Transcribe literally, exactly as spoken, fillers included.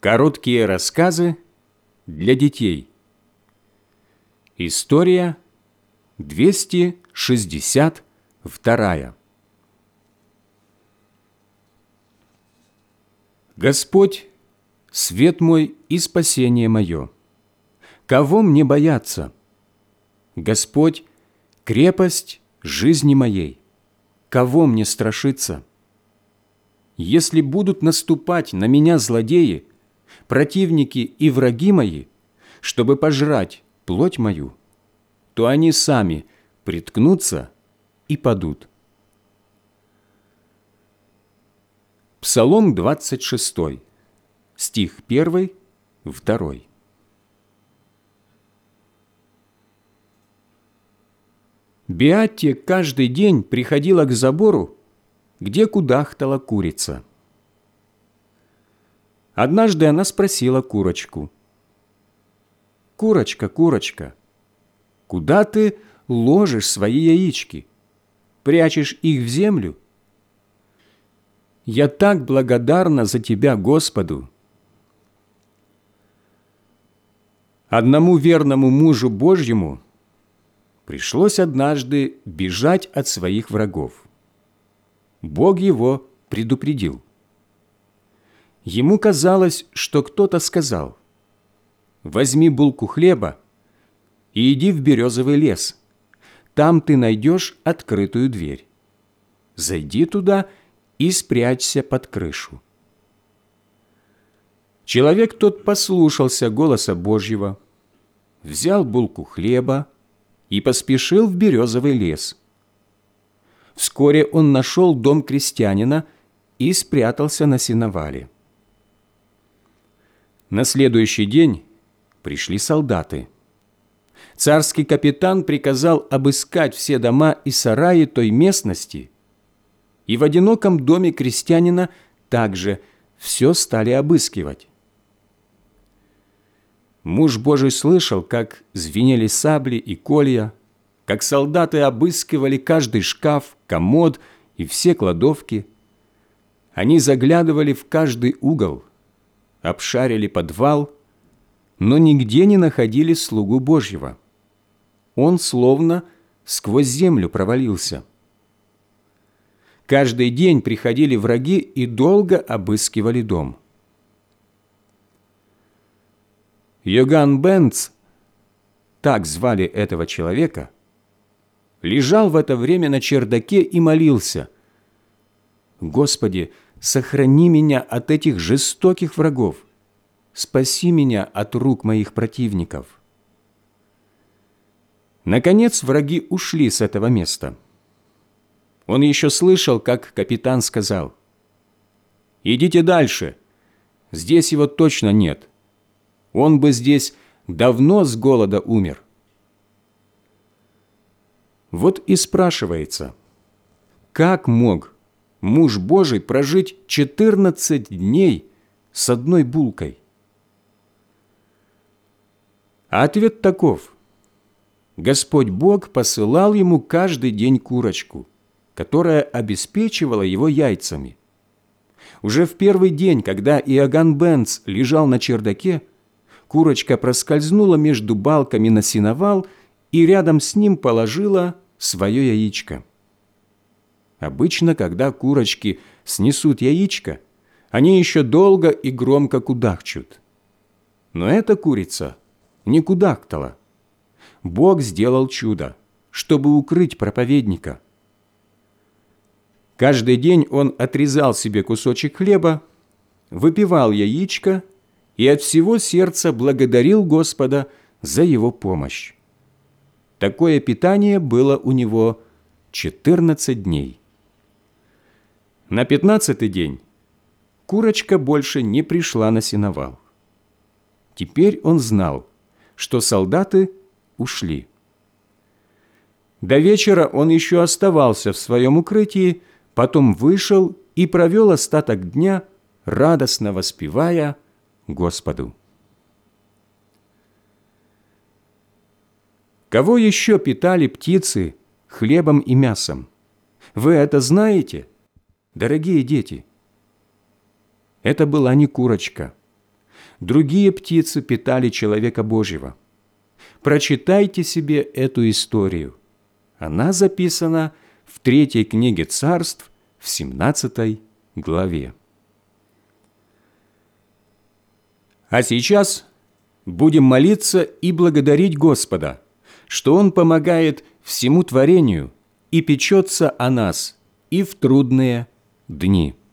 Короткие рассказы для детей. История двести шестьдесят два. Господь, свет мой и спасение мое, кого мне бояться? Господь, крепость жизни моей, кого мне страшиться? Если будут наступать на меня злодеи, противники и враги мои, чтобы пожрать плоть мою, то они сами приткнутся и падут. Псалом двадцать шестой, стих первый, второй. Беатте каждый день приходила к забору, где кудахтала курица. Однажды она спросила курочку: «Курочка, курочка, куда ты ложишь свои яички? Прячешь их в землю? Я так благодарна за тебя Господу». Одному верному мужу Божьему пришлось однажды бежать от своих врагов. Бог его предупредил. Ему казалось, что кто-то сказал: «Возьми булку хлеба и иди в березовый лес. Там ты найдешь открытую дверь. Зайди туда и спрячься под крышу». Человек тот послушался голоса Божьего, взял булку хлеба и поспешил в березовый лес. Вскоре он нашел дом крестьянина и спрятался на сеновале. На следующий день пришли солдаты. Царский капитан приказал обыскать все дома и сараи той местности, и в одиноком доме крестьянина также все стали обыскивать. Муж Божий слышал, как звенели сабли и колья, как солдаты обыскивали каждый шкаф, комод и все кладовки. Они заглядывали в каждый угол, обшарили подвал, но нигде не находили слугу Божьего. Он словно сквозь землю провалился. Каждый день приходили враги и долго обыскивали дом. Йоганн Бенц, так звали этого человека, лежал в это время на чердаке и молился: «Господи, сохрани меня от этих жестоких врагов, спаси меня от рук моих противников». Наконец враги ушли с этого места. Он еще слышал, как капитан сказал: «Идите дальше, здесь его точно нет. Он бы здесь давно с голода умер». Вот и спрашивается, как мог муж Божий прожить четырнадцать дней с одной булкой? А ответ таков: Господь Бог посылал ему каждый день курочку, которая обеспечивала его яйцами. Уже в первый день, когда Иоганн Бенц лежал на чердаке, курочка проскользнула между балками на сеновал и рядом с ним положила свое яичко. Обычно, когда курочки снесут яичко, они еще долго и громко кудахчут. Но эта курица не кудахтала. Бог сделал чудо, чтобы укрыть проповедника. Каждый день он отрезал себе кусочек хлеба, выпивал яичко и от всего сердца благодарил Господа за его помощь. Такое питание было у него четырнадцать дней. На пятнадцатый день курочка больше не пришла на сеновал. Теперь он знал, что солдаты ушли. До вечера он еще оставался в своем укрытии, потом вышел и провел остаток дня, радостно воспевая Господу. Кого еще питали птицы хлебом и мясом? Вы это знаете, дорогие дети? Это была не курочка. другие птицы питали человека Божьего. Прочитайте себе эту историю. Она записана в третьей книге Царств, в семнадцатой главе. А сейчас будем молиться и благодарить Господа, что Он помогает всему творению и печется о нас и в трудные дни.